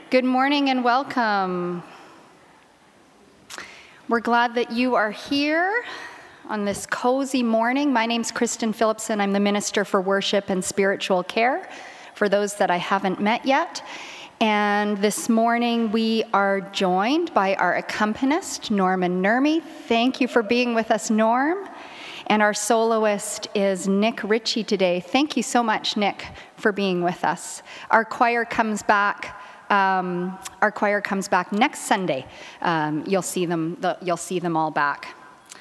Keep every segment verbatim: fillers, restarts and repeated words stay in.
Good morning and welcome. We're glad that you are here on this cozy morning. My name's Kristen Phillipson. I'm the Minister for Worship and Spiritual Care, for those that I haven't met yet. And this morning we are joined by our accompanist, Norman Nurmi. Thank you for being with us, Norm. And our soloist is Nick Ritchie today. Thank you so much, Nick, for being with us. Our choir comes back. Um, our choir comes back next Sunday. Um, you'll see them. The, you'll see them all back.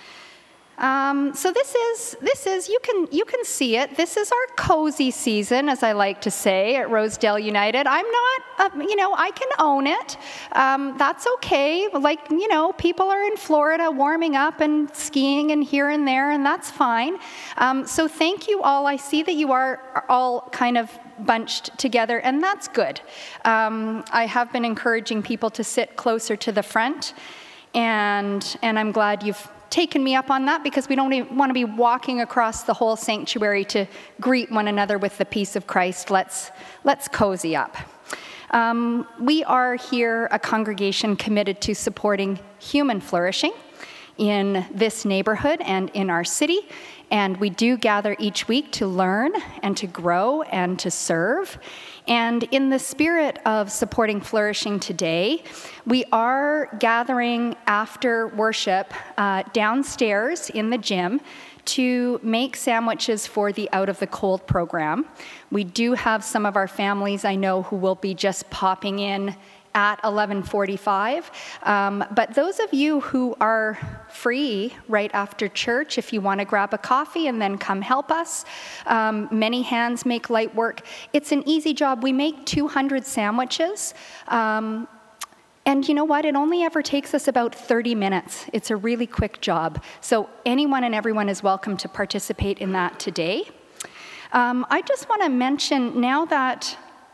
Um, so this is this is you can you can see it. This is our cozy season, as I like to say, at Rosedale United. I'm not, uh, you know, I can own it. Um, that's okay. Like, you know, people are in Florida warming up and skiing and here and there, and that's fine. Um, so thank you all. I see that you are all kind of bunched together, and that's good. Um, I have been encouraging people to sit closer to the front, and and I'm glad you've taken me up on that, because we don't even want to be walking across the whole sanctuary to greet one another with the peace of Christ. Let's let's cozy up. Um, we are here a congregation committed to supporting human flourishing in this neighborhood and in our city. And we do gather each week to learn and to grow and to serve. And in the spirit of supporting flourishing today, we are gathering after worship uh, downstairs in the gym to make sandwiches for the Out of the Cold program. We do have some of our families I know who will be just popping in at eleven forty-five. Um, but those of you who are free right after church, if you want to grab a coffee and then come help us, um, many hands make light work. It's an easy job. We make two hundred sandwiches. Um, and you know what? It only ever takes us about thirty minutes. It's a really quick job. So anyone and everyone is welcome to participate in that today. Um, I just want to mention, now that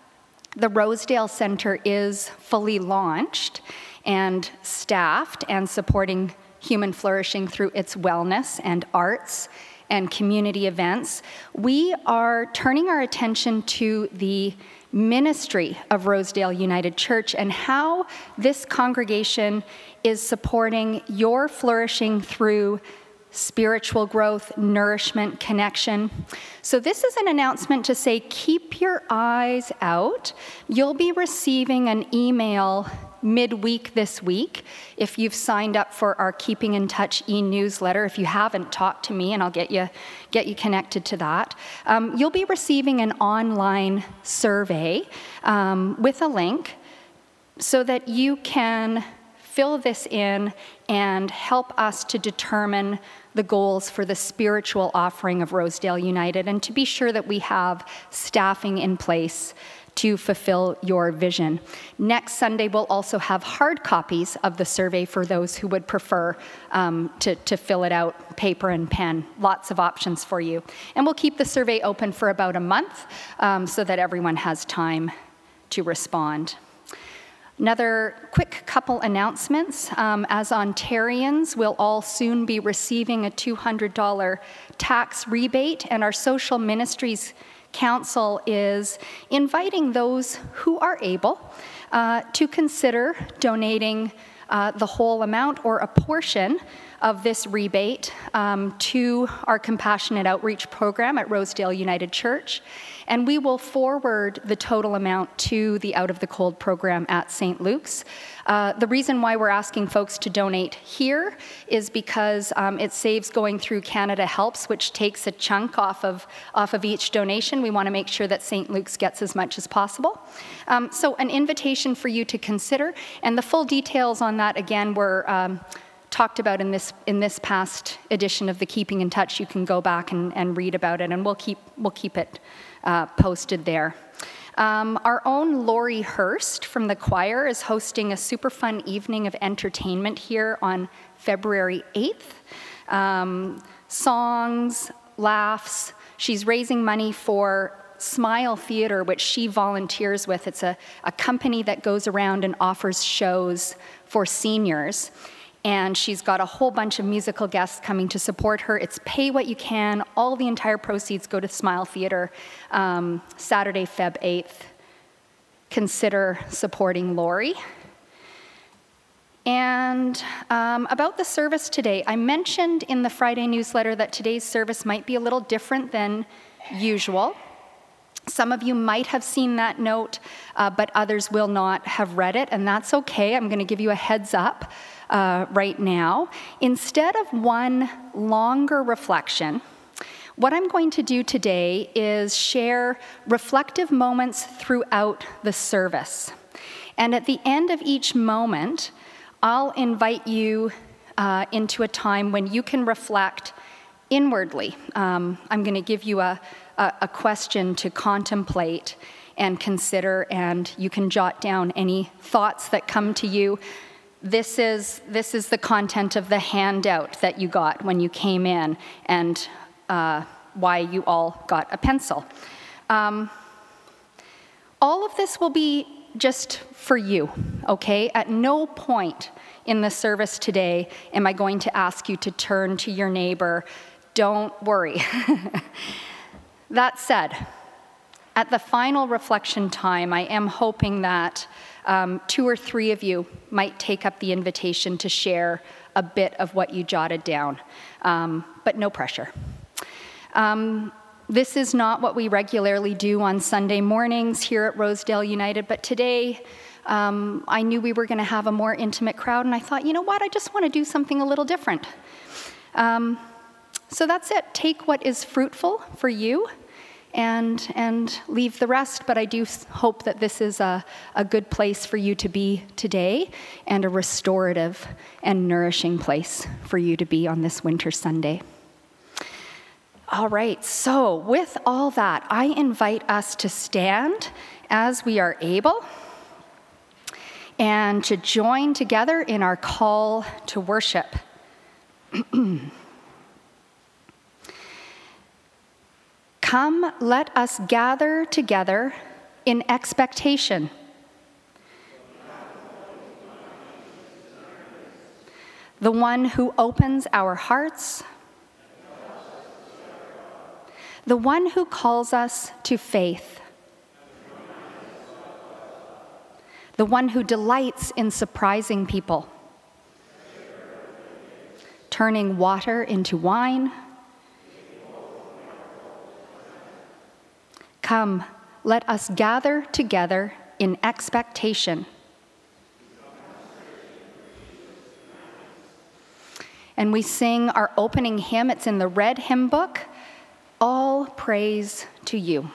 the Rosedale Center is fully launched and staffed and supporting human flourishing through its wellness and arts and community events, we are turning our attention to the ministry of Rosedale United Church and how this congregation is supporting your flourishing through spiritual growth, nourishment, connection. So this is an announcement to say, keep your eyes out. You'll be receiving an email midweek this week if you've signed up for our Keeping in Touch e-newsletter. If you haven't, talk to me and I'll get you get you connected to that. Um, you'll be receiving an online survey um, with a link so that you can fill this in and help us to determine the goals for the spiritual offering of Rosedale United, and to be sure that we have staffing in place to fulfill your vision. Next Sunday, we'll also have hard copies of the survey for those who would prefer um, to, to fill it out, paper and pen. Lots of options for you. And we'll keep the survey open for about a month um, so that everyone has time to respond. Another quick couple announcements. Um, as Ontarians, we'll all soon be receiving a two hundred dollars tax rebate, and our Social Ministries Council is inviting those who are able uh, to consider donating uh, the whole amount or a portion of this rebate um, to our Compassionate Outreach program at Rosedale United Church. And we will forward the total amount to the Out of the Cold program at Saint Luke's. Uh, the reason why we're asking folks to donate here is because um, it saves going through Canada Helps, which takes a chunk off of, off of each donation. We want to make sure that Saint Luke's gets as much as possible. Um, so an invitation for you to consider, and the full details on that, again, were um, talked about in this in this past edition of the Keeping in Touch. You can go back and, and read about it, and we'll keep we'll keep it uh, posted there. Um, our own Lori Hurst from the choir is hosting a super fun evening of entertainment here on February eighth. Um, songs, laughs. She's raising money for Smile Theatre, which she volunteers with. It's a, a company that goes around and offers shows for seniors. And she's got a whole bunch of musical guests coming to support her. It's pay what you can. All the entire proceeds go to Smile Theatre, um, Saturday, February eighth. consider supporting Lori. And um, about the service today, I mentioned in the Friday newsletter that today's service might be a little different than usual. Some of you might have seen that note, uh, but others will not have read it, and that's okay. I'm going to give you a heads up uh, right now. Instead of one longer reflection, what I'm going to do today is share reflective moments throughout the service. And at the end of each moment, I'll invite you uh, into a time when you can reflect inwardly. Um, I'm going to give you a, a, a question to contemplate and consider, and you can jot down any thoughts that come to you. This is, this is the content of the handout that you got when you came in, and uh, why you all got a pencil. Um, all of this will be just for you, okay? At no point in the service today am I going to ask you to turn to your neighbor. Don't worry. That said, at the final reflection time, I am hoping that um, two or three of you might take up the invitation to share a bit of what you jotted down, um, but no pressure. Um, This is not what we regularly do on Sunday mornings here at Rosedale United, but today um, I knew we were going to have a more intimate crowd, and I thought, you know what, I just want to do something a little different. Um, so that's it. Take what is fruitful for you and, and leave the rest, but I do hope that this is a, a good place for you to be today and a restorative and nourishing place for you to be on this winter Sunday. All right, so with all that, I invite us to stand as we are able and to join together in our call to worship. Come, let us gather together in expectation. The one who opens our hearts, the one who calls us to faith, the one who delights in surprising people, turning water into wine. Come, let us gather together in expectation. And we sing our opening hymn. It's in the red hymn book. All praise to you.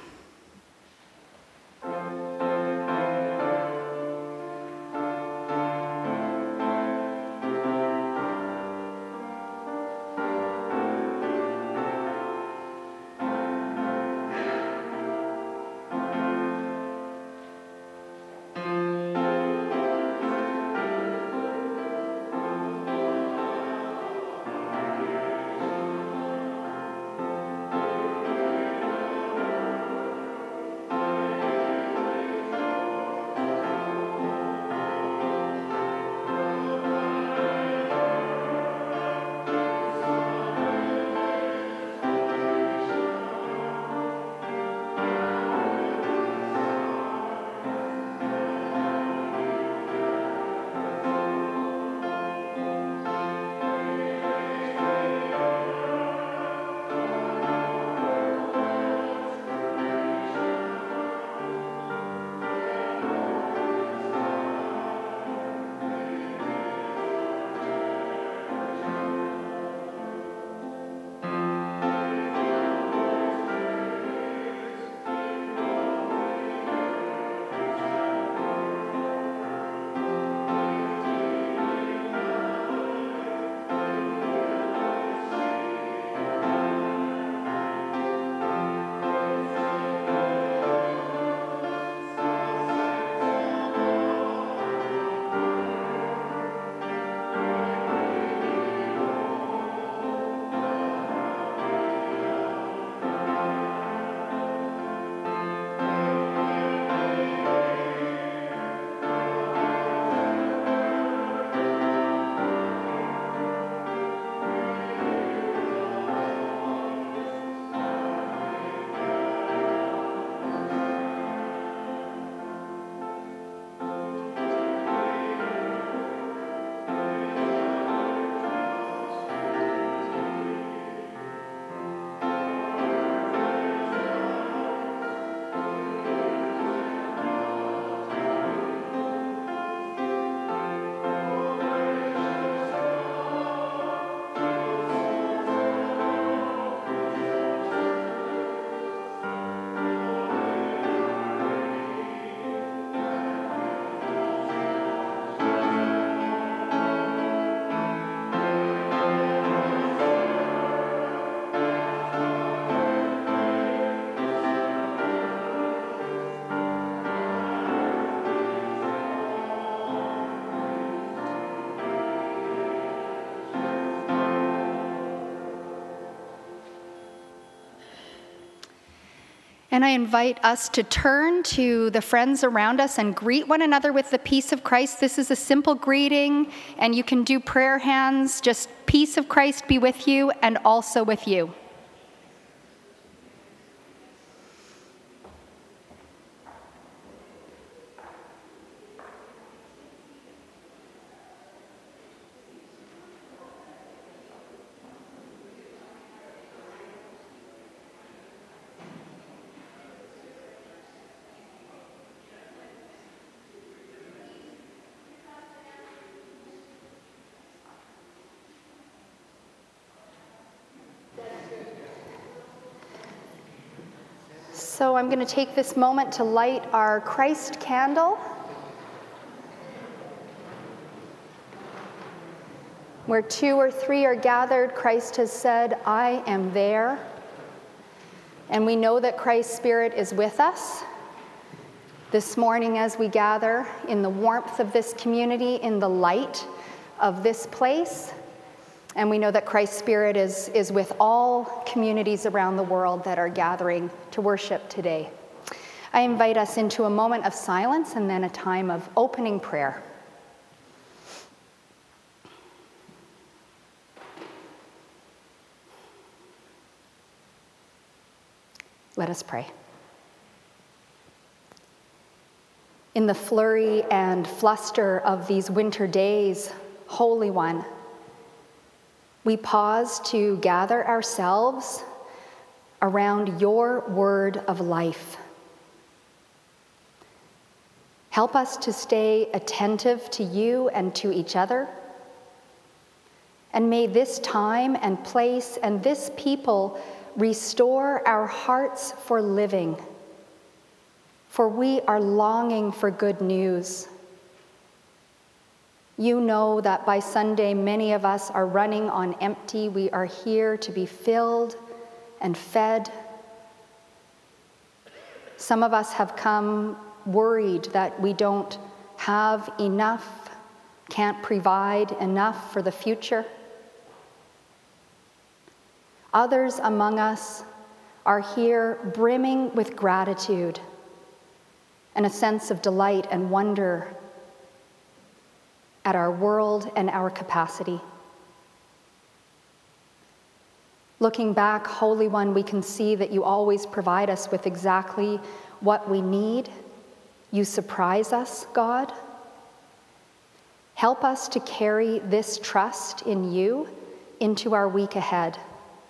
And I invite us to turn to the friends around us and greet one another with the peace of Christ. This is a simple greeting, and you can do prayer hands. Just peace of Christ be with you and also with you. So I'm going to take this moment to light our Christ candle. Where two or three are gathered, Christ has said, I am there. And we know that Christ's Spirit is with us. This morning as we gather in the warmth of this community, in the light of this place, and we know that Christ's Spirit is, is with all communities around the world that are gathering to worship today. I invite us into a moment of silence and then a time of opening prayer. Let us pray. In the flurry and fluster of these winter days, Holy One, we pause to gather ourselves around your word of life. Help us to stay attentive to you and to each other. And may this time and place and this people restore our hearts for living, for we are longing for good news. You know that by Sunday, many of us are running on empty. We are here to be filled and fed. Some of us have come worried that we don't have enough, can't provide enough for the future. Others among us are here brimming with gratitude and a sense of delight and wonder at our world and our capacity. Looking back, Holy One, we can see that you always provide us with exactly what we need. You surprise us, God. Help us to carry this trust in you into our week ahead.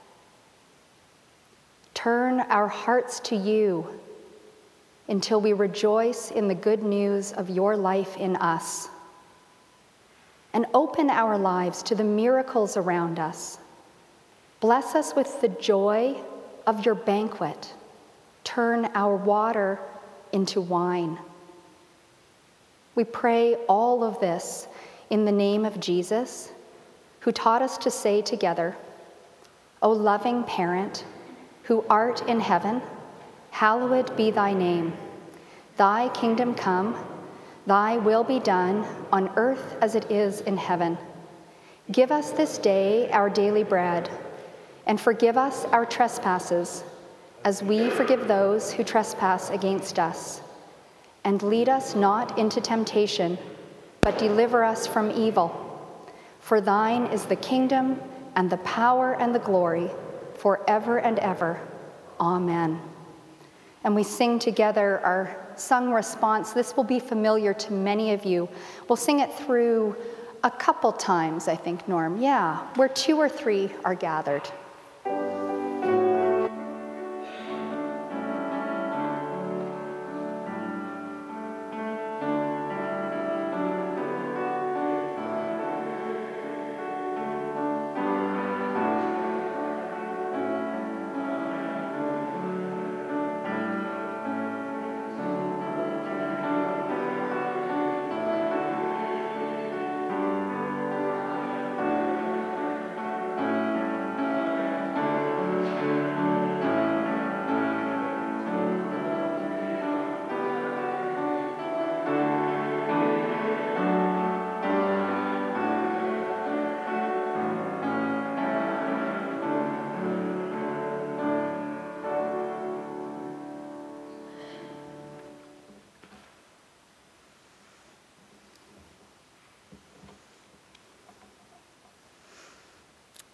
Turn our hearts to you until we rejoice in the good news of your life in us. And open our lives to the miracles around us. Bless us with the joy of your banquet. Turn our water into wine. We pray all of this in the name of Jesus, who taught us to say together, O loving parent, who art in heaven, hallowed be thy name. Thy kingdom come, thy will be done on earth as it is in heaven. Give us this day our daily bread, and forgive us our trespasses, as we forgive those who trespass against us. And lead us not into temptation, but deliver us from evil. For thine is the kingdom, and the power, and the glory, forever and ever. Amen. And we sing together our sung response. This will be familiar to many of you. We'll sing it through a couple times, I think, Norm. Yeah, where two or three are gathered.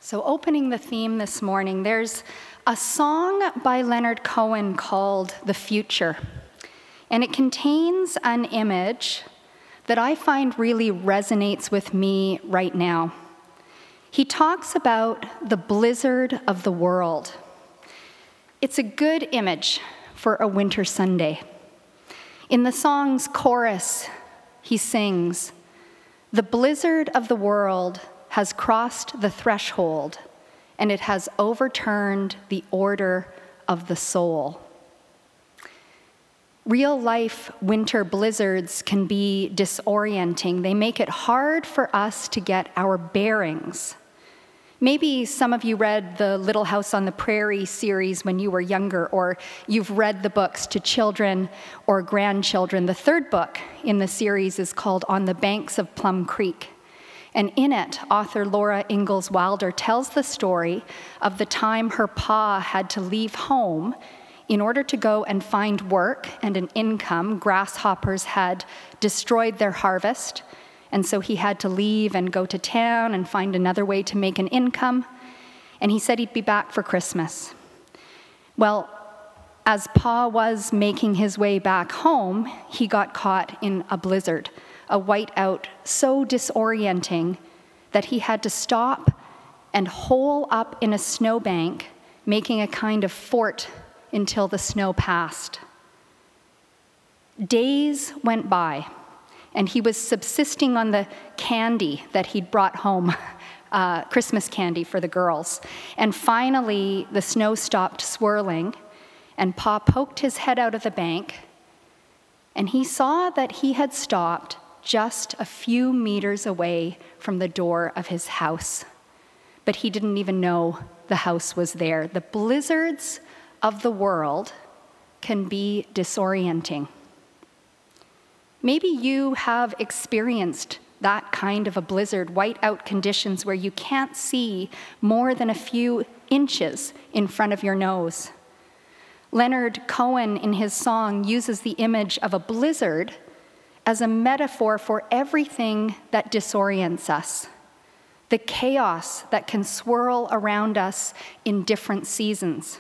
So opening the theme this morning, there's a song by Leonard Cohen called The Future, and it contains an image that I find really resonates with me right now. He talks about the blizzard of the world. It's a good image for a winter Sunday. In the song's chorus, he sings, "The blizzard of the world has crossed the threshold, and it has overturned the order of the soul." Real-life winter blizzards can be disorienting. They make it hard for us to get our bearings. Maybe some of you read the Little House on the Prairie series when you were younger, or you've read the books to children or grandchildren. The third book in the series is called On the Banks of Plum Creek. And in it, author Laura Ingalls Wilder tells the story of the time her pa had to leave home in order to go and find work and an income. Grasshoppers had destroyed their harvest, and so he had to leave and go to town and find another way to make an income. And he said he'd be back for Christmas. Well, as Pa was making his way back home, he got caught in a blizzard, a whiteout so disorienting that he had to stop and hole up in a snowbank, making a kind of fort until the snow passed. Days went by, and he was subsisting on the candy that he'd brought home, uh, Christmas candy for the girls. And finally, the snow stopped swirling, and Pa poked his head out of the bank, and he saw that he had stopped just a few meters away from the door of his house. But he didn't even know the house was there. The blizzards of the world can be disorienting. Maybe you have experienced that kind of a blizzard, whiteout conditions where you can't see more than a few inches in front of your nose. Leonard Cohen, in his song, uses the image of a blizzard as a metaphor for everything that disorients us, the chaos that can swirl around us in different seasons.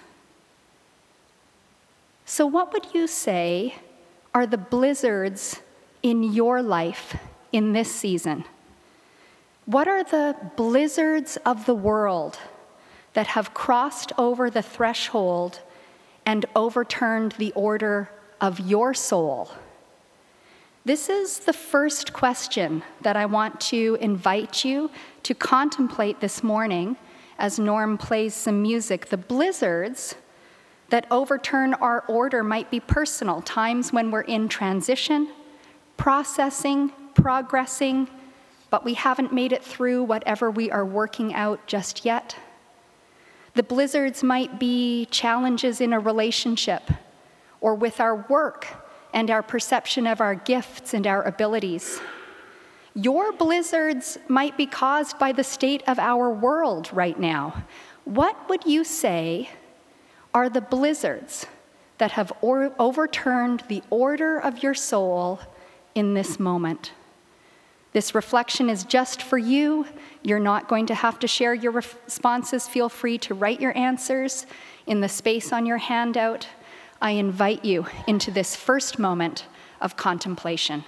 So what would you say are the blizzards in your life in this season? What are the blizzards of the world that have crossed over the threshold and overturned the order of your soul? This is the first question that I want to invite you to contemplate this morning as Norm plays some music. The blizzards that overturn our order might be personal, times when we're in transition, processing, progressing, but we haven't made it through whatever we are working out just yet. The blizzards might be challenges in a relationship or with our work and our perception of our gifts and our abilities. Your blizzards might be caused by the state of our world right now. What would you say are the blizzards that have or- overturned the order of your soul in this moment? This reflection is just for you. You're not going to have to share your responses. Feel free to write your answers in the space on your handout. I invite you into this first moment of contemplation.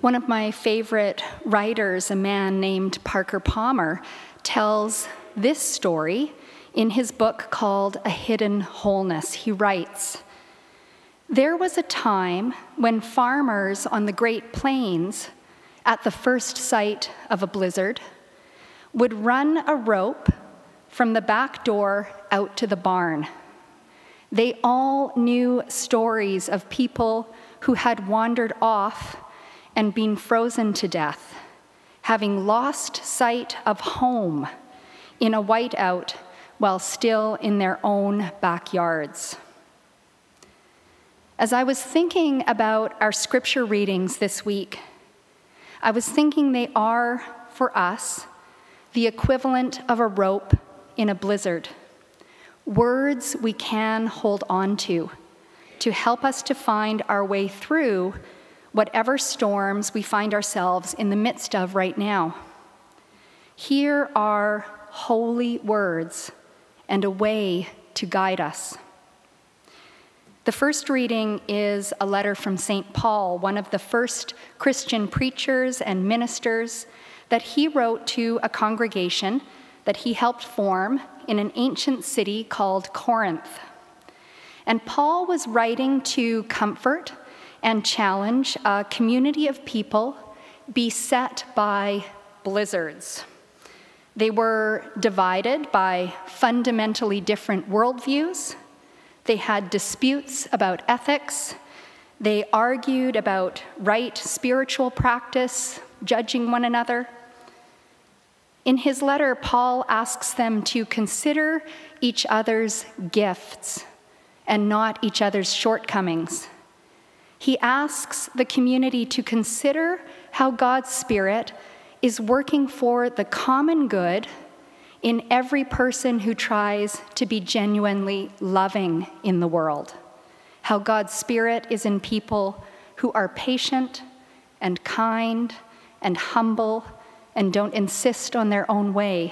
One of my favorite writers, a man named Parker Palmer, tells this story in his book called A Hidden Wholeness. He writes, "There was a time when farmers on the Great Plains, at the first sight of a blizzard, would run a rope from the back door out to the barn. They all knew stories of people who had wandered off and been frozen to death, having lost sight of home in a whiteout while still in their own backyards." As I was thinking about our scripture readings this week, I was thinking they are, for us, the equivalent of a rope in a blizzard. Words we can hold on to, to help us to find our way through whatever storms we find ourselves in the midst of right now. Here are holy words and a way to guide us. The first reading is a letter from Saint Paul, one of the first Christian preachers and ministers, that he wrote to a congregation that he helped form in an ancient city called Corinth. And Paul was writing to comfort and challenge a community of people beset by blizzards. They were divided by fundamentally different worldviews. They had disputes about ethics. They argued about right spiritual practice, judging one another. In his letter, Paul asks them to consider each other's gifts and not each other's shortcomings. He asks the community to consider how God's Spirit is working for the common good in every person who tries to be genuinely loving in the world. How God's Spirit is in people who are patient and kind and humble and don't insist on their own way.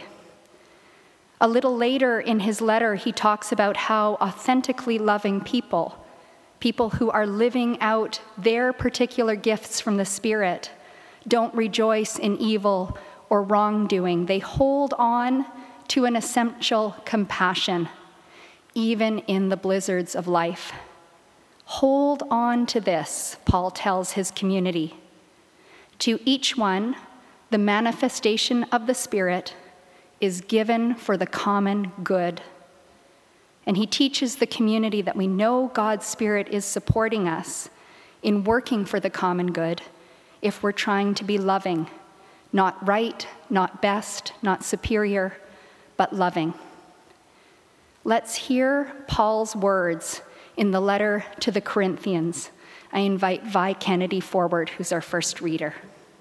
A little later in his letter, he talks about how authentically loving people, people who are living out their particular gifts from the Spirit, don't rejoice in evil or wrongdoing. They hold on to an essential compassion, even in the blizzards of life. Hold on to this, Paul tells his community. To each one, the manifestation of the Spirit is given for the common good. And he teaches the community that we know God's Spirit is supporting us in working for the common good if we're trying to be loving, not right, not best, not superior, but loving. Let's hear Paul's words in the letter to the Corinthians. I invite Vi Kennedy forward, who's our first reader.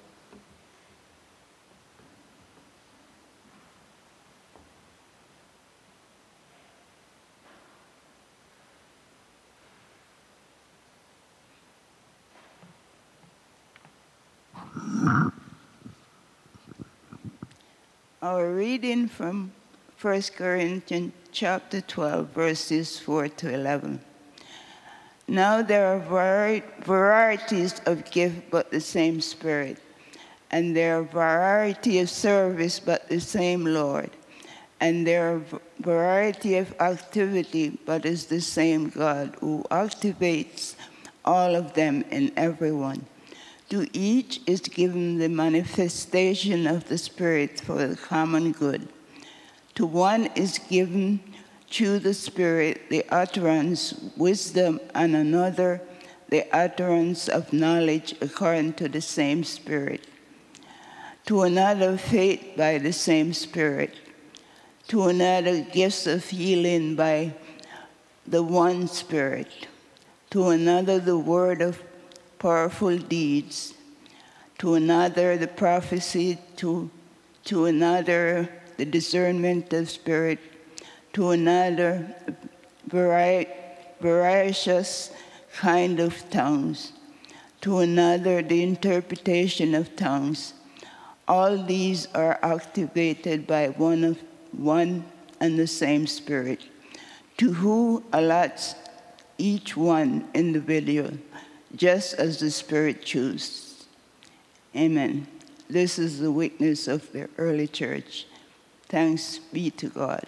Our reading from First Corinthians chapter twelve, verses four to eleven. Now there are vari- varieties of gift, but the same Spirit. And there are variety of service, but the same Lord. And there are variety of activity, but is the same God, who activates all of them in everyone. To each is given the manifestation of the Spirit for the common good. To one is given through the Spirit the utterance, wisdom, and another the utterance of knowledge according to the same Spirit. To another faith by the same Spirit. To another gifts of healing by the one Spirit. To another the word of powerful deeds, to another the prophecy, to, to another the discernment of spirit, to another vari- various kind of tongues, to another the interpretation of tongues. All these are activated by one of one and the same Spirit, to who allots each one individual, just as the Spirit chooses. Amen. This is the witness of the early church. Thanks be to God.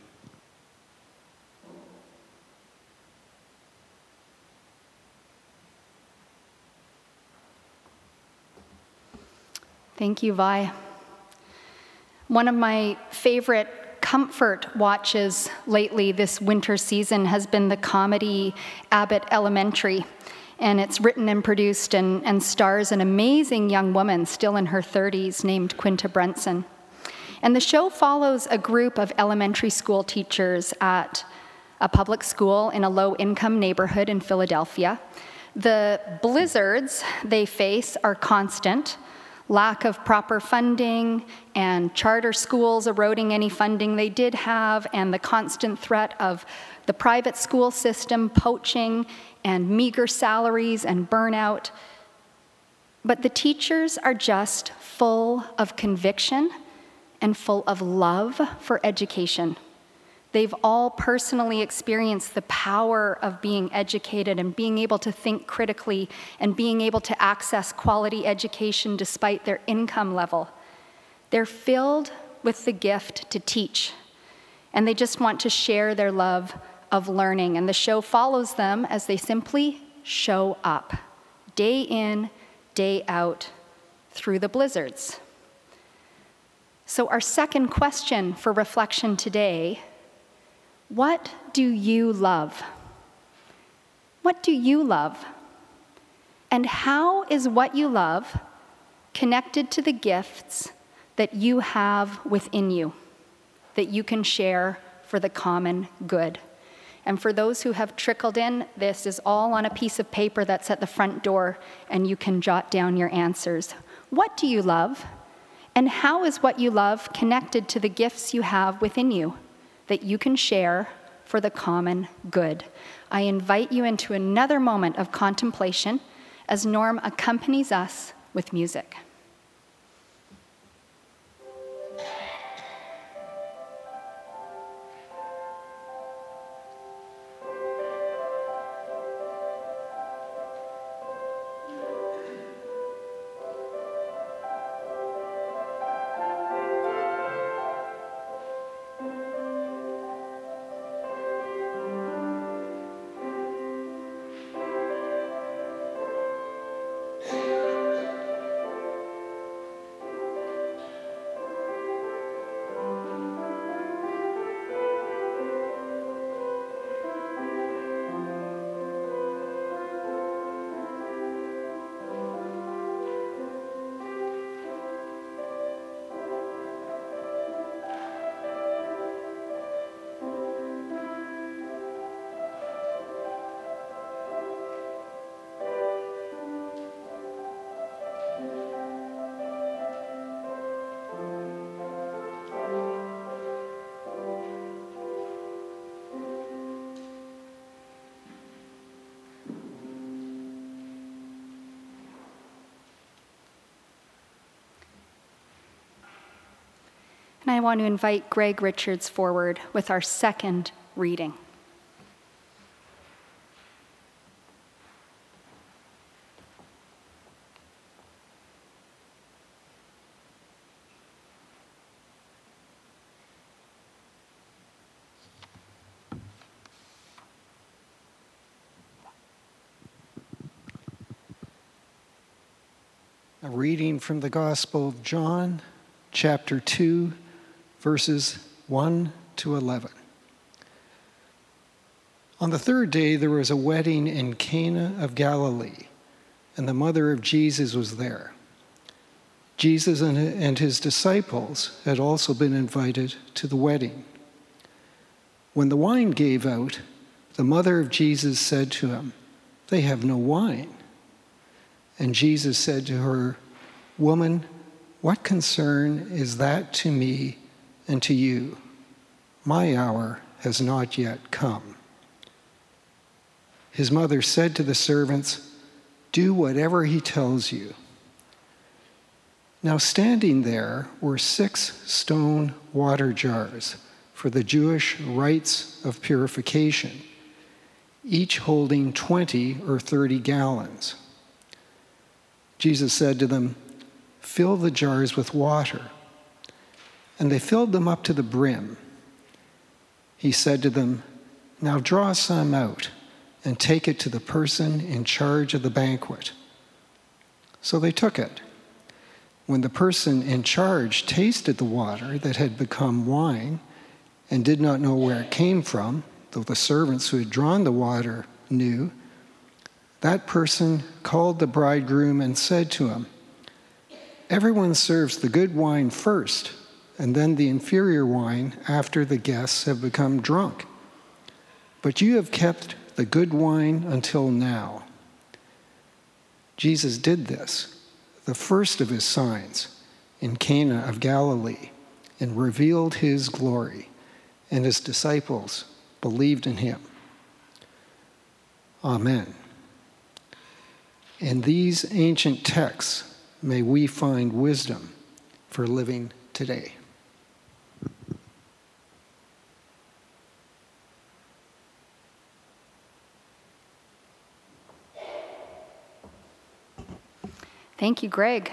Thank you, Vi. One of my favorite comfort watches lately this winter season has been the comedy Abbott Elementary. And it's written and produced and, and stars an amazing young woman still in her thirties named Quinta Brunson. And the show follows a group of elementary school teachers at a public school in a low-income neighborhood in Philadelphia. The blizzards they face are constant. Lack of proper funding and charter schools eroding any funding they did have, and the constant threat of the private school system poaching and meager salaries and burnout. But the teachers are just full of conviction and full of love for education. They've all personally experienced the power of being educated and being able to think critically and being able to access quality education despite their income level. They're filled with the gift to teach, and they just want to share their love of learning. And the show follows them as they simply show up, day in, day out, through the blizzards. So our second question for reflection today: what do you love? What do you love? And how is what you love connected to the gifts that you have within you, that you can share for the common good? And for those who have trickled in, this is all on a piece of paper that's at the front door, and you can jot down your answers. What do you love? And how is what you love connected to the gifts you have within you that you can share for the common good? I invite you into another moment of contemplation as Norm accompanies us with music. And I want to invite Greg Richards forward with our second reading. A reading from the Gospel of John, chapter two, verses one to eleven. On the third day, there was a wedding in Cana of Galilee, and the mother of Jesus was there. Jesus and his disciples had also been invited to the wedding. When the wine gave out, the mother of Jesus said to him, "They have no wine." And Jesus said to her, "Woman, what concern is that to me and to you? My hour has not yet come." His mother said to the servants, "Do whatever he tells you." Now standing there were six stone water jars for the Jewish rites of purification, each holding twenty or thirty gallons. Jesus said to them, "Fill the jars with water." And they filled them up to the brim. He said to them, "Now draw some out and take it to the person in charge of the banquet." So they took it. When the person in charge tasted the water that had become wine and did not know where it came from, though the servants who had drawn the water knew, that person called the bridegroom and said to him, "Everyone serves the good wine first, and then the inferior wine after the guests have become drunk. But you have kept the good wine until now." Jesus did this, the first of his signs, in Cana of Galilee, and revealed his glory, and his disciples believed in him. Amen. In these ancient texts, may we find wisdom for living today. Thank you, Greg.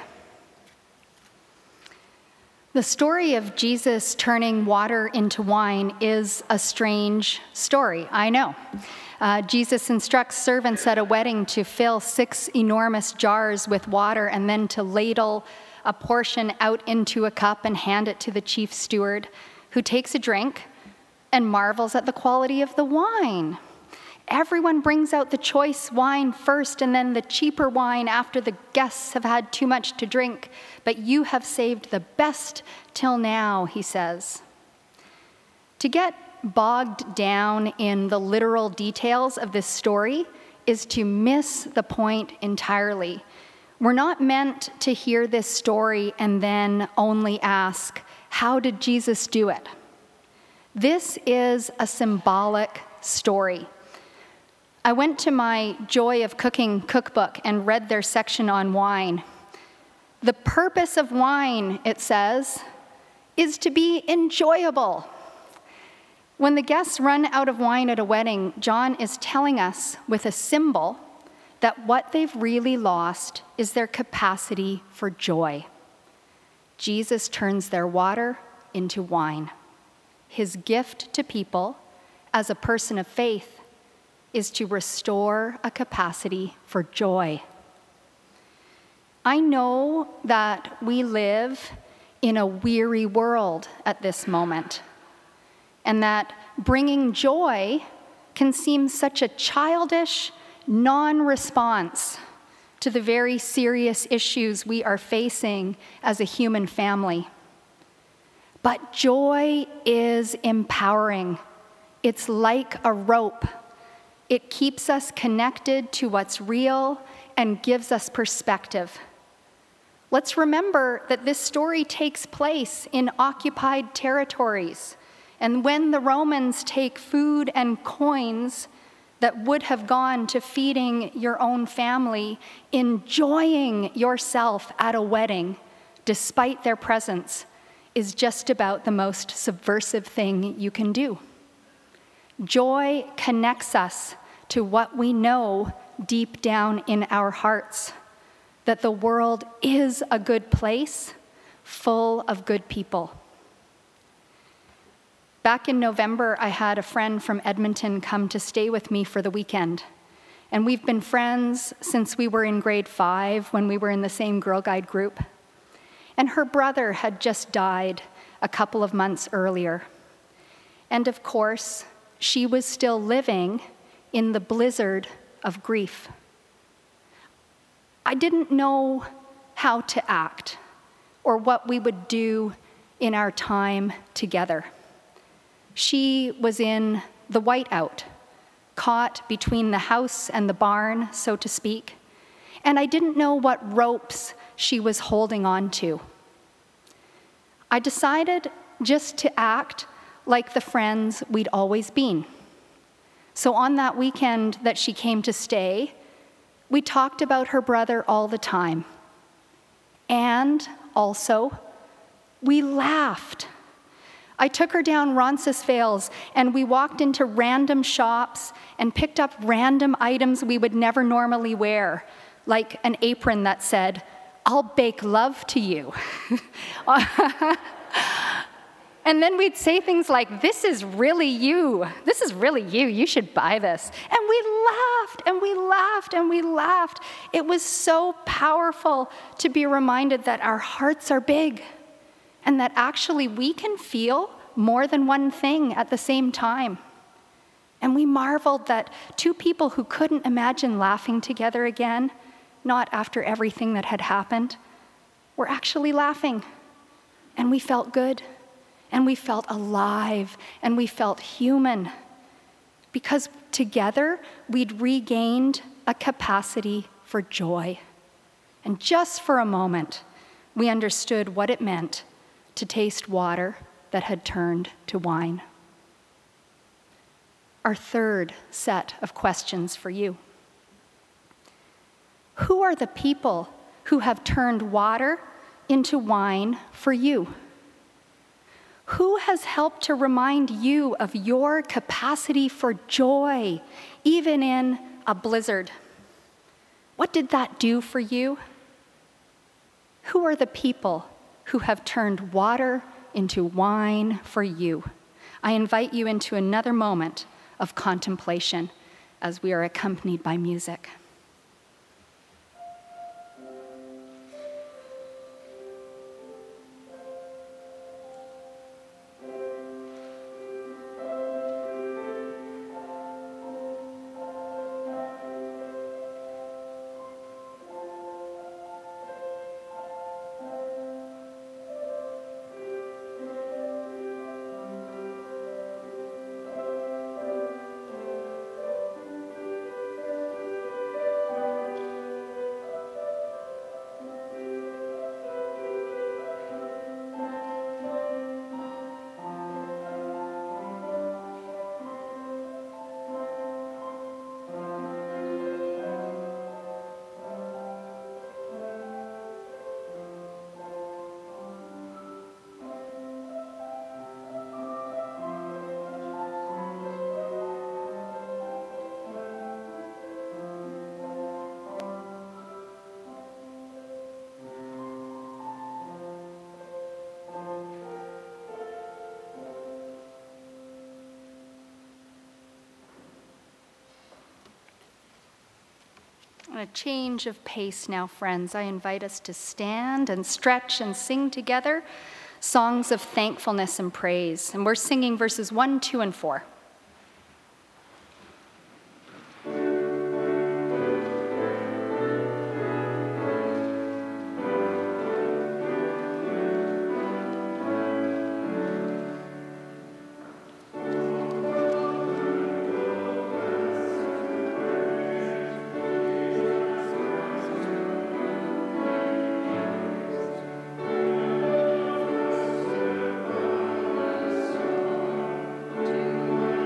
The story of Jesus turning water into wine is a strange story, I know. Uh, Jesus instructs servants at a wedding to fill six enormous jars with water and then to ladle a portion out into a cup and hand it to the chief steward, who takes a drink and marvels at the quality of the wine. Everyone brings out the choice wine first and then the cheaper wine after the guests have had too much to drink. But you have saved the best till now, he says. To get bogged down in the literal details of this story is to miss the point entirely. We're not meant to hear this story and then only ask, how did Jesus do it? This is a symbolic story. I went to my Joy of Cooking cookbook and read their section on wine. The purpose of wine, it says, is to be enjoyable. When the guests run out of wine at a wedding, John is telling us with a symbol that what they've really lost is their capacity for joy. Jesus turns their water into wine. His gift to people as a person of faith is to restore a capacity for joy. I know that we live in a weary world at this moment, and that bringing joy can seem such a childish non-response to the very serious issues we are facing as a human family. But joy is empowering. It's like a rope. It keeps us connected to what's real and gives us perspective. Let's remember that this story takes place in occupied territories. And when the Romans take food and coins that would have gone to feeding your own family, enjoying yourself at a wedding, despite their presence, is just about the most subversive thing you can do. Joy connects us to what we know deep down in our hearts, that the world is a good place, full of good people. Back in November, I had a friend from Edmonton come to stay with me for the weekend. And we've been friends since we were in grade five, when we were in the same Girl Guide group. And her brother had just died a couple of months earlier. And of course, she was still living in the blizzard of grief. I didn't know how to act or what we would do in our time together. She was in the whiteout, caught between the house and the barn, so to speak, and I didn't know what ropes she was holding on to. I decided just to act like the friends we'd always been. So on that weekend that she came to stay, we talked about her brother all the time. And also, we laughed. I took her down Roncesvalles, and we walked into random shops and picked up random items we would never normally wear, like an apron that said, I'll bake love to you. And then we'd say things like, this is really you. This is really you. You should buy this. And we laughed and we laughed and we laughed. It was so powerful to be reminded that our hearts are big and that actually we can feel more than one thing at the same time. And we marveled that two people who couldn't imagine laughing together again, not after everything that had happened, were actually laughing. And we felt good. And we felt alive, and we felt human, because together we'd regained a capacity for joy. And just for a moment, we understood what it meant to taste water that had turned to wine. Our third set of questions for you. Who are the people who have turned water into wine for you? Who has helped to remind you of your capacity for joy, even in a blizzard? What did that do for you? Who are the people who have turned water into wine for you? I invite you into another moment of contemplation as we are accompanied by music. On a change of pace now, friends, I invite us to stand and stretch and sing together songs of thankfulness and praise. And we're singing verses one, two, and four. To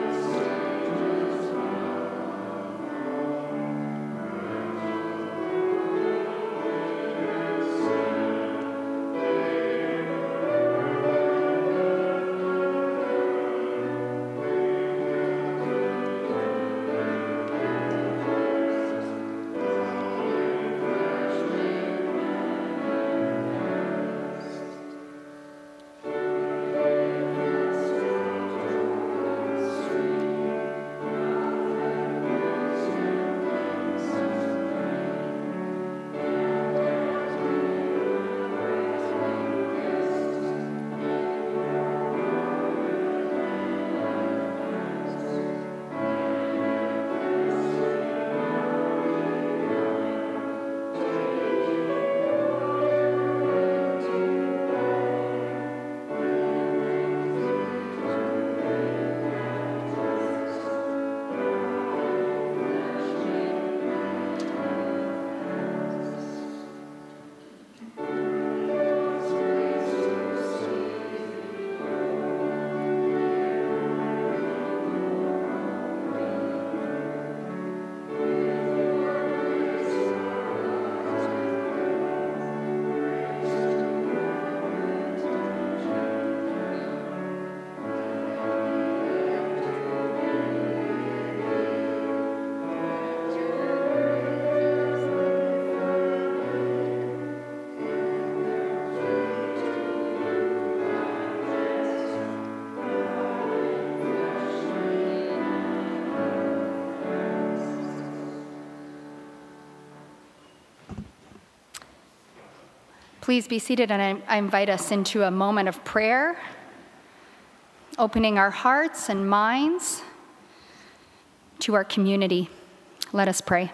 Please be seated, and I, I invite us into a moment of prayer, opening our hearts and minds to our community. Let us pray.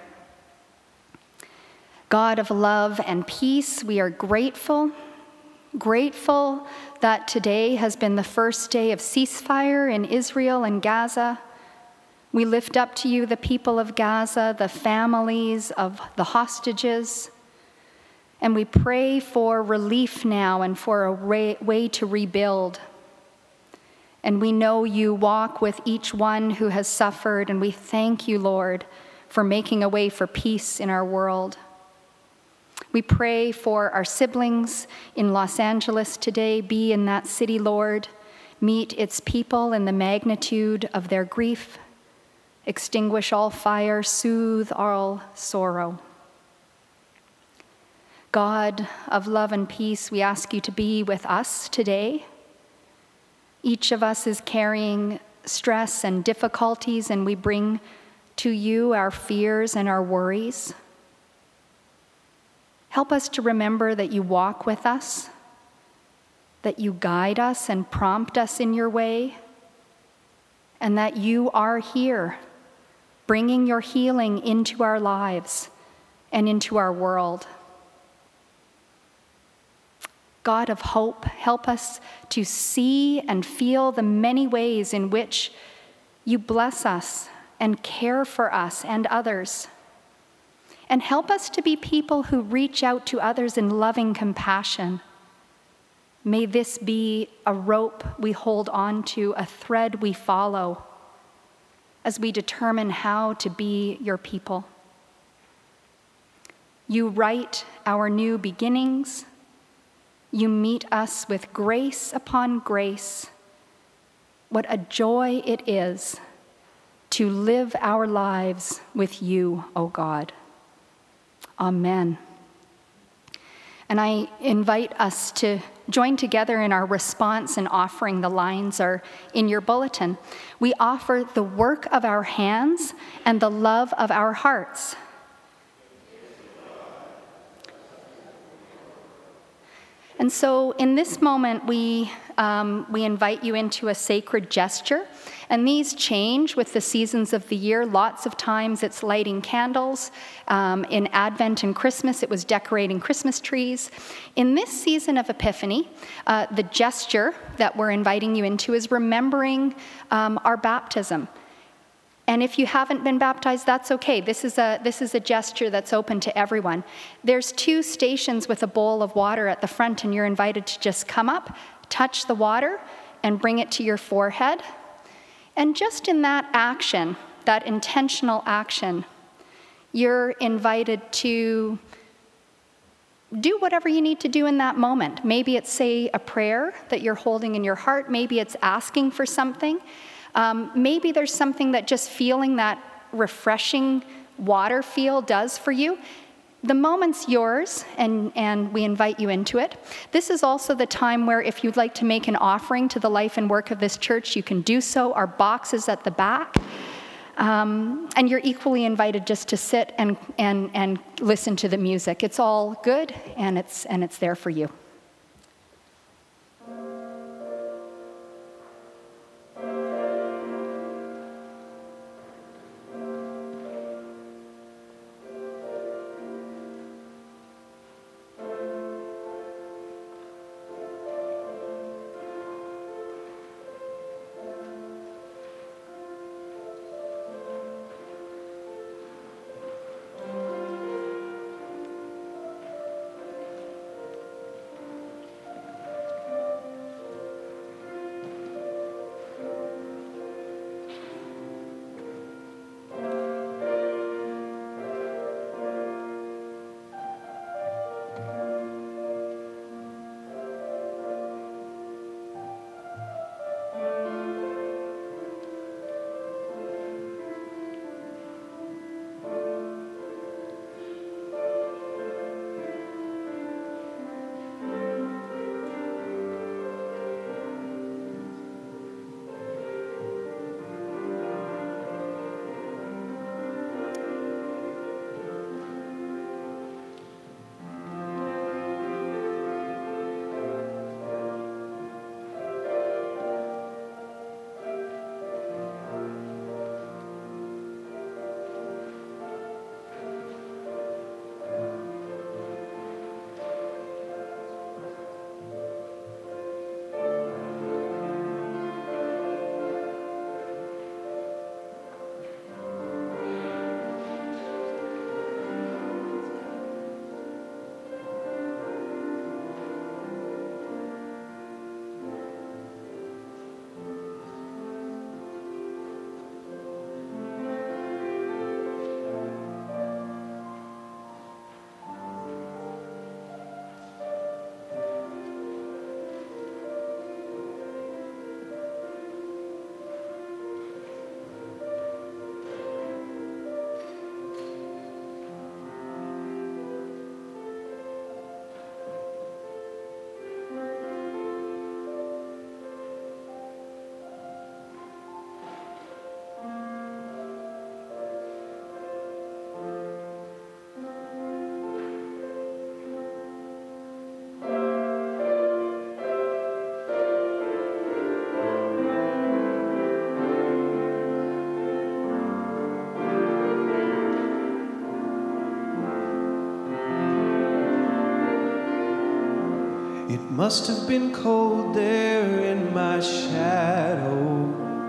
God of love and peace, we are grateful, grateful that today has been the first day of ceasefire in Israel and Gaza. We lift up to you the people of Gaza, the families of the hostages, and we pray for relief now and for a way to rebuild. And we know you walk with each one who has suffered, and we thank you, Lord, for making a way for peace in our world. We pray for our siblings in Los Angeles today. Be in that city, Lord. Meet its people in the magnitude of their grief. Extinguish all fire, soothe all sorrow. God of love and peace, we ask you to be with us today. Each of us is carrying stress and difficulties, and we bring to you our fears and our worries. Help us to remember that you walk with us, that you guide us and prompt us in your way, and that you are here, bringing your healing into our lives and into our world. God of hope, help us to see and feel the many ways in which you bless us and care for us and others. And help us to be people who reach out to others in loving compassion. May this be a rope we hold on to, a thread we follow as we determine how to be your people. You write our new beginnings. You meet us with grace upon grace. What a joy it is to live our lives with you, O God. Amen. And I invite us to join together in our response and offering. The lines are in your bulletin. We offer the work of our hands and the love of our hearts. And so in this moment, we, um, we invite you into a sacred gesture. And these change with the seasons of the year. Lots of times it's lighting candles. Um, in Advent and Christmas, it was decorating Christmas trees. In this season of Epiphany, uh, the gesture that we're inviting you into is remembering um, our baptism. And if you haven't been baptized, that's okay. This is a this is a gesture that's open to everyone. There's two stations with a bowl of water at the front, and you're invited to just come up, touch the water, and bring it to your forehead. And just in that action, that intentional action, you're invited to do whatever you need to do in that moment. Maybe it's, say, a prayer that you're holding in your heart. Maybe it's asking for something. Um, maybe there's something that just feeling that refreshing water feel does for you. The moment's yours, and, and we invite you into it. This is also the time where if you'd like to make an offering to the life and work of this church, you can do so. Our box is at the back. Um, and you're equally invited just to sit and, and, and listen to the music. It's all good, and it's, and it's there for you. It must have been cold there in my shadow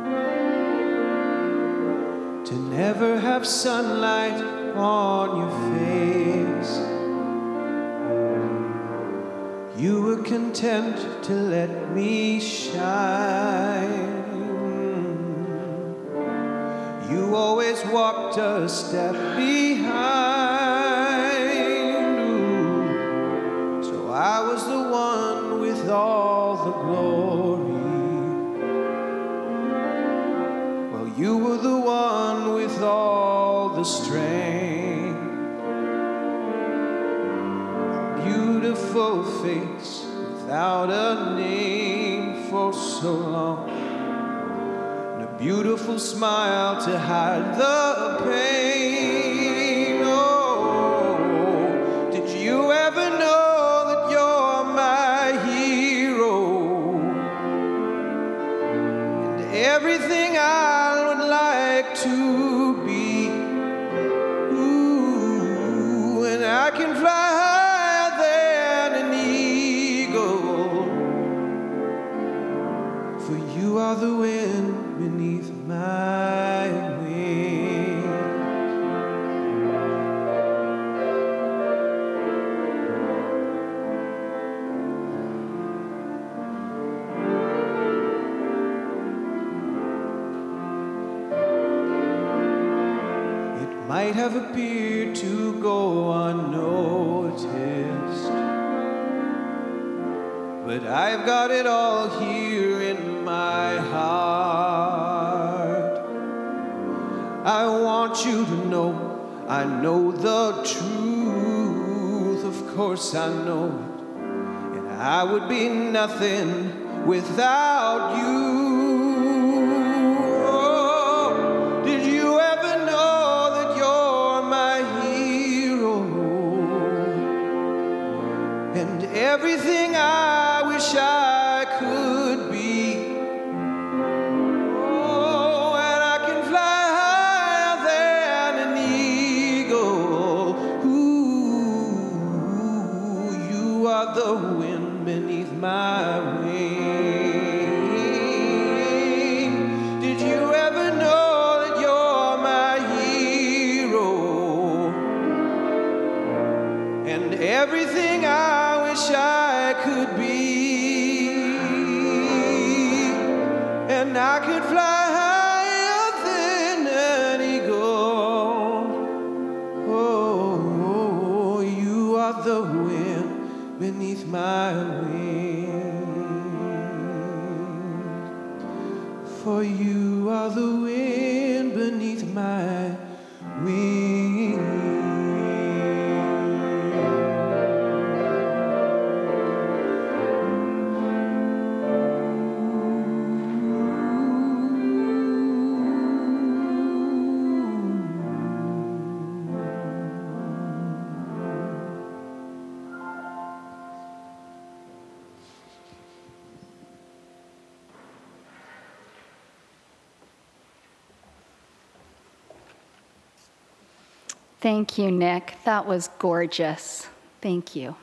to never have sunlight on your face. You were content to let me shine. You always walked a step behind. So I was the one with all the glory. Well, you were the one with all the strength. Beautiful face without a name for so long. Beautiful smile to hide the pain. Oh, did you ever know that you're my hero? And everything I would like to be. Ooh, and I can fly higher than an eagle. For you are the wind beneath my wings. It might have appeared to go unnoticed, but I've got it all here in my heart. I want you to know, I know the truth, of course I know it, and I would be nothing without you. Oh, did you ever know that you're my hero? And everything I wish I could be. The wind beneath my wing. Did you ever know that you're my hero? And everything I wish I could be. And I could fly higher than an eagle. Oh, you are the wind beneath my wings. For you are the wind beneath my wings. Thank you, Nick. That was gorgeous. Thank you.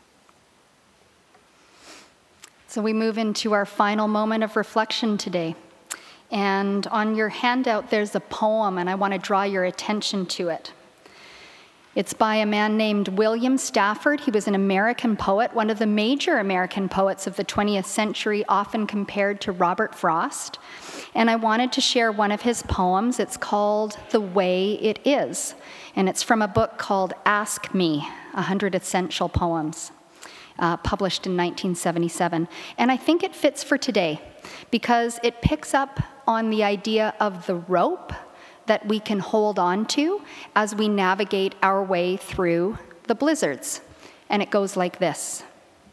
So we move into our final moment of reflection today. And on your handout, there's a poem, and I want to draw your attention to it. It's by a man named William Stafford. He was an American poet, one of the major American poets of the twentieth century, often compared to Robert Frost. And I wanted to share one of his poems. It's called The Way It Is. And it's from a book called Ask Me, one hundred Essential Poems, uh, published in nineteen seventy-seven. And I think it fits for today because it picks up on the idea of the rope that we can hold on to as we navigate our way through the blizzards. And it goes like this.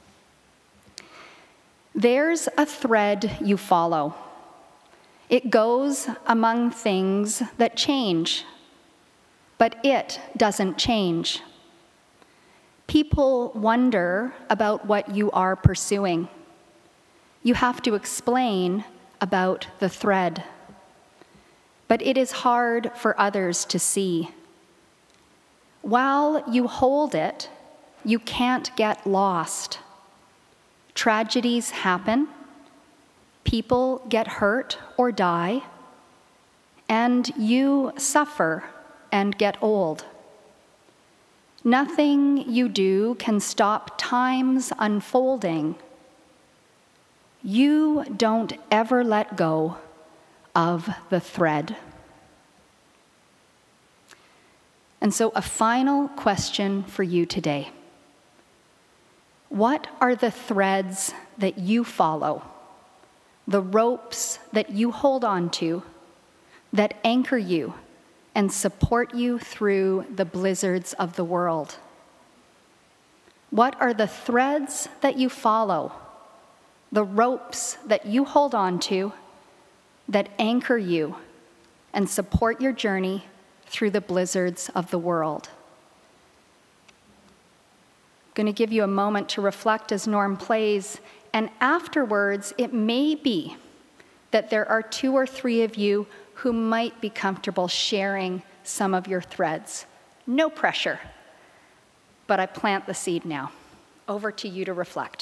There's a thread you follow. It goes among things that change, but it doesn't change. People wonder about what you are pursuing. You have to explain about the thread. But it is hard for others to see. While you hold it, you can't get lost. Tragedies happen, people get hurt or die, and you suffer and get old. Nothing you do can stop time's unfolding. You don't ever let go of the thread. And so, a final question for you today. What are the threads that you follow, the ropes that you hold on to, that anchor you and support you through the blizzards of the world? What are the threads that you follow, the ropes that you hold on to, that anchor you and support your journey through the blizzards of the world? I'm going to give you a moment to reflect as Norm plays, and afterwards, it may be that there are two or three of you who might be comfortable sharing some of your threads. No pressure, but I plant the seed now. Over to you to reflect.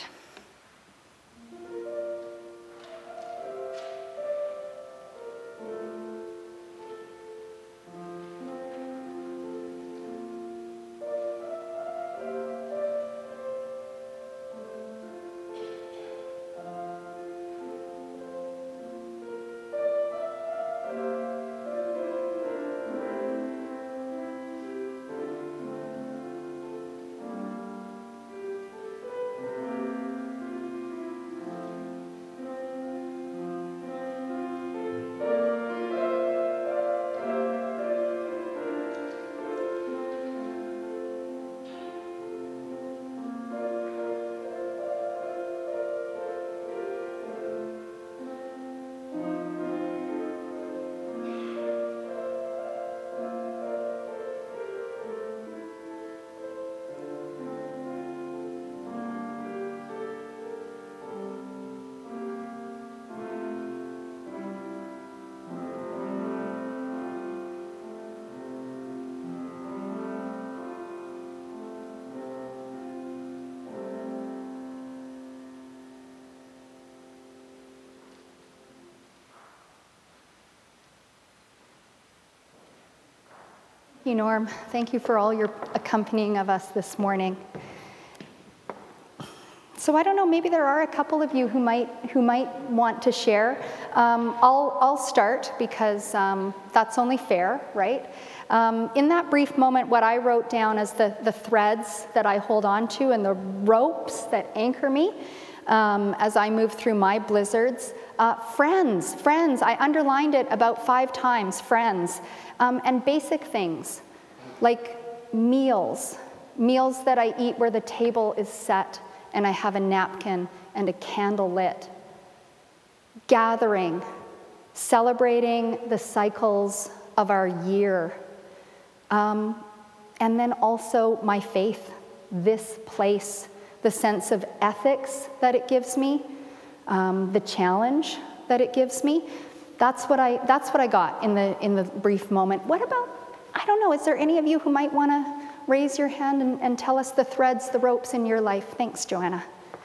Thank you, Norm. Thank you for all your accompanying of us this morning. So I don't know, maybe there are a couple of you who might who might want to share. Um, I'll I'll start because um, that's only fair, right? Um, in that brief moment, what I wrote down as the the threads that I hold on to and the ropes that anchor me um, as I move through my blizzards. Uh, friends, friends. I underlined it about five times. Friends. Um, and basic things like meals, meals that I eat where the table is set and I have a napkin and a candle lit. Gathering, celebrating the cycles of our year. Um, and then also my faith, this place, the sense of ethics that it gives me, um, the challenge that it gives me. That's what I that's what I got in the in the brief moment. What about, I don't know, is there any of you who might want to raise your hand and, and tell us the threads, the ropes in your life? Thanks, Joanna.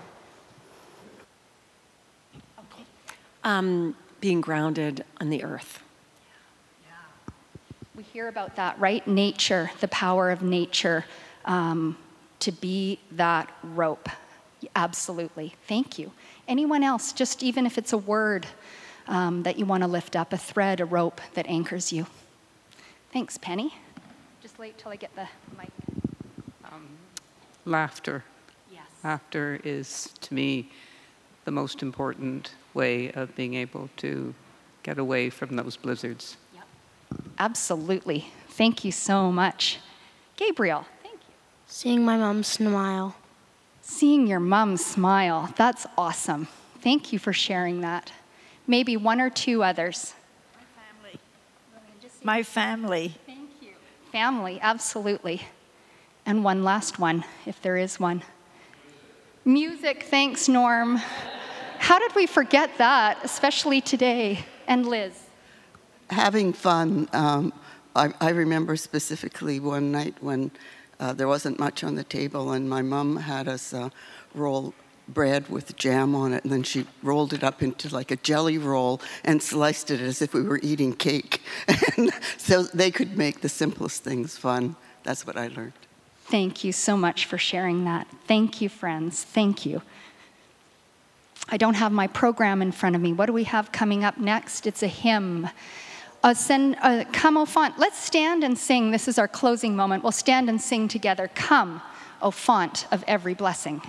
Okay. Um, being grounded on the earth. Yeah. We hear about that, right? Nature, the power of nature, um, to be that rope. Absolutely. Thank you. Anyone else, just even if it's a word, Um, that you want to lift up, a thread, a rope that anchors you. Thanks, Penny. Just wait till I get the mic. Um, laughter. Yes. Laughter is, to me, the most important way of being able to get away from those blizzards. Yep. Absolutely. Thank you so much. Gabriel, thank you. Seeing my mom smile. Seeing your mom smile. That's awesome. Thank you for sharing that. Maybe one or two others. My family. My family. Thank you. Family, absolutely. And one last one, if there is one. Music, thanks, Norm. How did we forget that, especially today? And Liz. Having fun. Um, I, I remember specifically one night when uh, there wasn't much on the table, and my mom had us uh, roll bread with jam on it, and then she rolled it up into like a jelly roll and sliced it as if we were eating cake. And so they could make the simplest things fun. That's what I learned. Thank you so much for sharing that. Thank you, friends. Thank you. I don't have my program in front of me. What do we have coming up next? It's a hymn. Uh, send, uh, come, O font. Let's stand and sing. This is our closing moment. We'll stand and sing together. Come, O font of every blessing.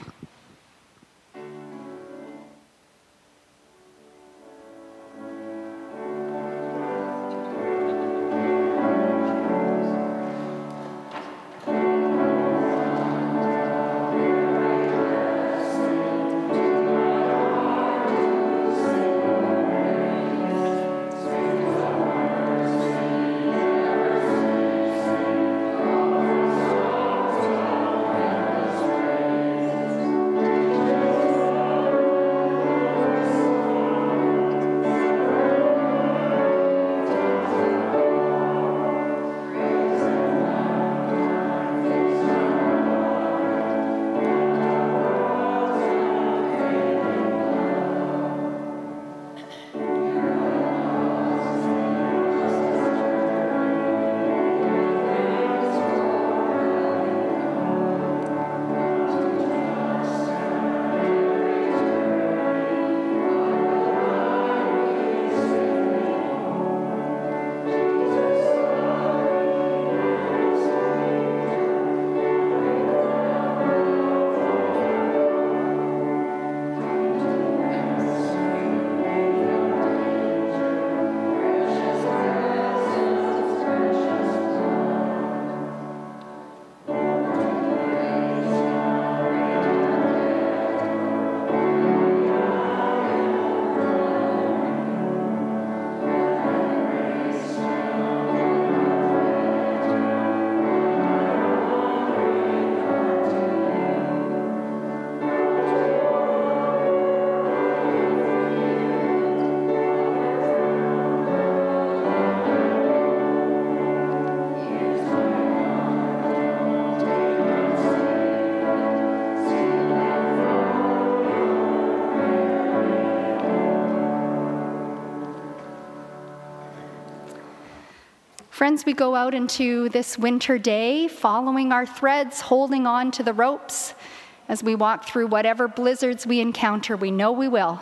Friends, we go out into this winter day, following our threads, holding on to the ropes as we walk through whatever blizzards we encounter. We know we will.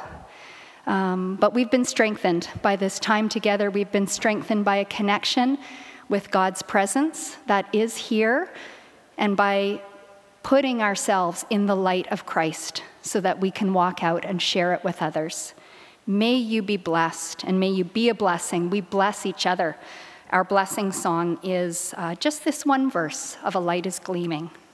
Um, but we've been strengthened by this time together. We've been strengthened by a connection with God's presence that is here, and by putting ourselves in the light of Christ so that we can walk out and share it with others. May you be blessed, and may you be a blessing. We bless each other. Our blessing song is uh, just this one verse of A Light is Gleaming.